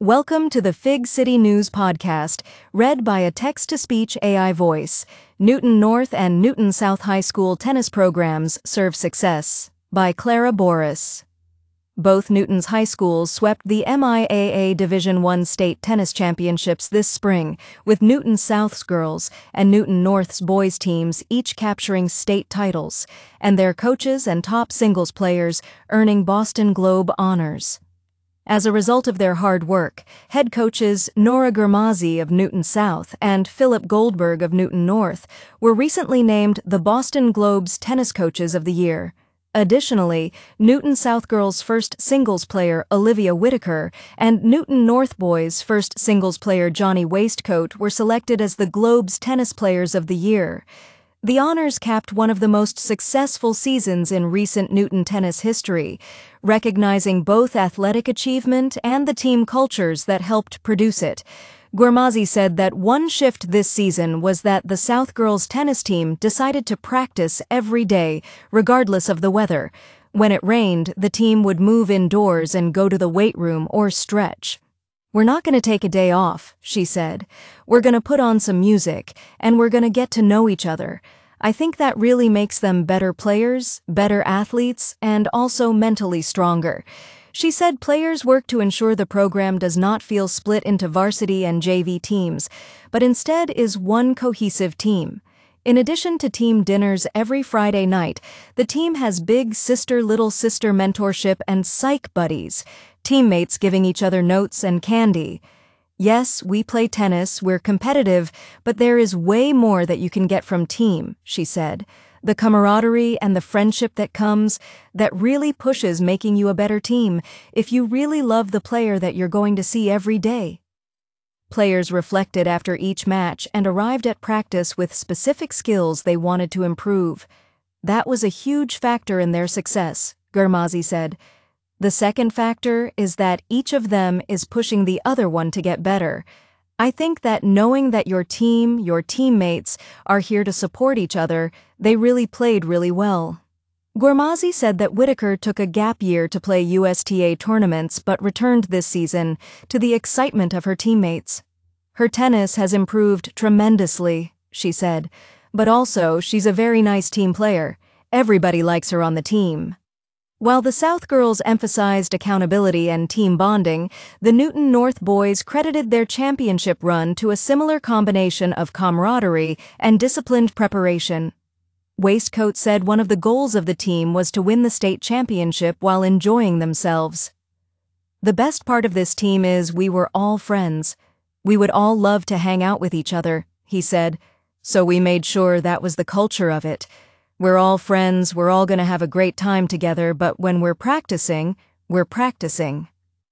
Welcome to the Fig City News Podcast, read by a text-to-speech AI voice. Newton North and Newton South High School tennis programs serve success, by Clara Boris. Both Newton's high schools swept the MIAA Division I State Tennis Championships this spring, with Newton South's girls and Newton North's boys teams each capturing state titles, and their coaches and top singles players earning Boston Globe honors. As a result of their hard work, head coaches Nora Gurmazi of Newton South and Philip Goldberg of Newton North were recently named the Boston Globe's Tennis Coaches of the Year. Additionally, Newton South girls' first singles player Olivia Whitaker and Newton North boys' first singles player Johnny Waistcoat were selected as the Globe's Tennis Players of the Year. The honors capped one of the most successful seasons in recent Newton tennis history, recognizing both athletic achievement and the team cultures that helped produce it. Gurmazi said that one shift this season was that the South girls tennis team decided to practice every day, regardless of the weather. When it rained, the team would move indoors and go to the weight room or stretch. "We're not going to take a day off," she said. "We're going to put on some music, and we're going to get to know each other. I think that really makes them better players, better athletes, and also mentally stronger." She said players work to ensure the program does not feel split into varsity and JV teams, but instead is one cohesive team. In addition to team dinners every Friday night, the team has big sister-little sister mentorship and psych buddies, teammates giving each other notes and candy. "Yes, we play tennis, we're competitive, but there is way more that you can get from team," she said. "The camaraderie and the friendship that comes, that really pushes making you a better team if you really love the player that you're going to see every day." Players reflected after each match and arrived at practice with specific skills they wanted to improve. "That was a huge factor in their success," Gurmazi said. "The second factor is that each of them is pushing the other one to get better. I think that knowing that your team, your teammates, are here to support each other, they really played really well." Gurmazi said that Whitaker took a gap year to play USTA tournaments but returned this season, to the excitement of her teammates. "Her tennis has improved tremendously," she said, "but also she's a very nice team player. Everybody likes her on the team." While the South girls emphasized accountability and team bonding, the Newton North boys credited their championship run to a similar combination of camaraderie and disciplined preparation. Waistcoat said one of the goals of the team was to win the state championship while enjoying themselves. "The best part of this team is we were all friends. We would all love to hang out with each other," he said. "So we made sure that was the culture of it. We're all friends, we're all going to have a great time together, but when we're practicing, we're practicing."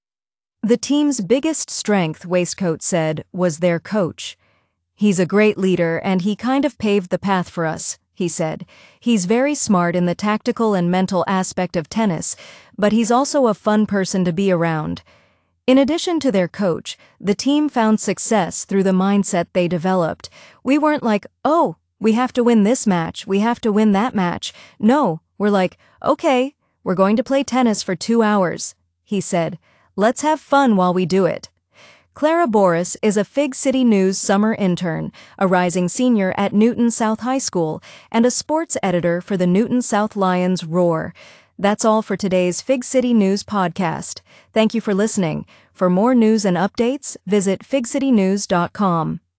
The team's biggest strength, Waistcoat said, was their coach. "He's a great leader and he kind of paved the path for us," he said. "He's very smart in the tactical and mental aspect of tennis, but he's also a fun person to be around." In addition to their coach, the team found success through the mindset they developed. "We weren't like, oh, we have to win this match, we have to win that match. No, we're like, okay, we're going to play tennis for 2 hours," he said. "Let's have fun while we do it." Clara Boris is a Fig City News summer intern, a rising senior at Newton South High School, and a sports editor for the Newton South Lions Roar. That's all for today's Fig City News podcast. Thank you for listening. For more news and updates, visit figcitynews.com.